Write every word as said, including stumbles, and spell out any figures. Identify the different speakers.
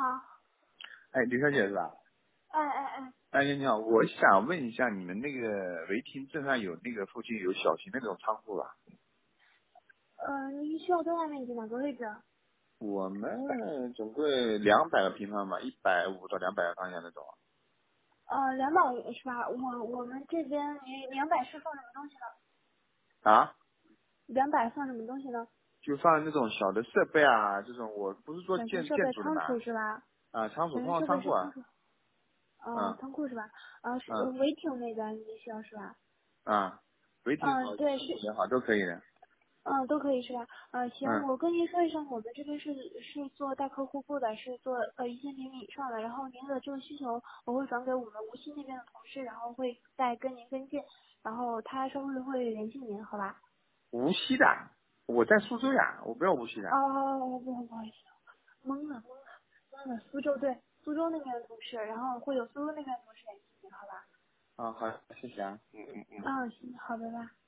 Speaker 1: 好。
Speaker 2: 哎，刘小姐是吧？
Speaker 1: 哎哎哎。
Speaker 2: 哎，你好，我想问一下，你们那个违停镇上有那个附近有小型的那种仓库吧？
Speaker 1: 呃，你需要多大面积哪个位置？
Speaker 2: 我们总共两百个平方嘛，一百五到两百个方向那种。
Speaker 1: 呃，两百是吧？我我们这边你两百是放什么东西呢？
Speaker 2: 啊？
Speaker 1: 两百放什么东西呢？
Speaker 2: 就放那种小的设备啊，这种我不是做
Speaker 1: 小型
Speaker 2: 建
Speaker 1: 设备仓
Speaker 2: 建筑的嘛，
Speaker 1: 储是吧？
Speaker 2: 啊，仓储通
Speaker 1: 小型设备
Speaker 2: 常仓库啊，
Speaker 1: 是仓储。呃，
Speaker 2: 嗯
Speaker 1: 仓库是吧？呃，是
Speaker 2: 嗯
Speaker 1: 违停那边你需要是吧？
Speaker 2: 嗯，违停
Speaker 1: 嗯、
Speaker 2: 好，
Speaker 1: 对，是。
Speaker 2: 仓库也好，都可以的。
Speaker 1: 嗯，都可以是吧？呃，行，
Speaker 2: 嗯，
Speaker 1: 我跟您说一声，我们这边是是做代客户部的，是做呃一千平米以上的。然后您的这个需求，我会转给我们无锡那边的同事，然后会再跟您跟进，然后他稍后会联系您，好吧？
Speaker 2: 无锡的，我在苏州呀，我不要无锡的。
Speaker 1: 哦，不好不好意思，懵了懵了懵了，苏州对，苏州那边的同事，然后会有苏州那边的同事联系您，好吧？
Speaker 2: 啊，好，谢谢啊。嗯嗯嗯。
Speaker 1: 啊，行，好的吧。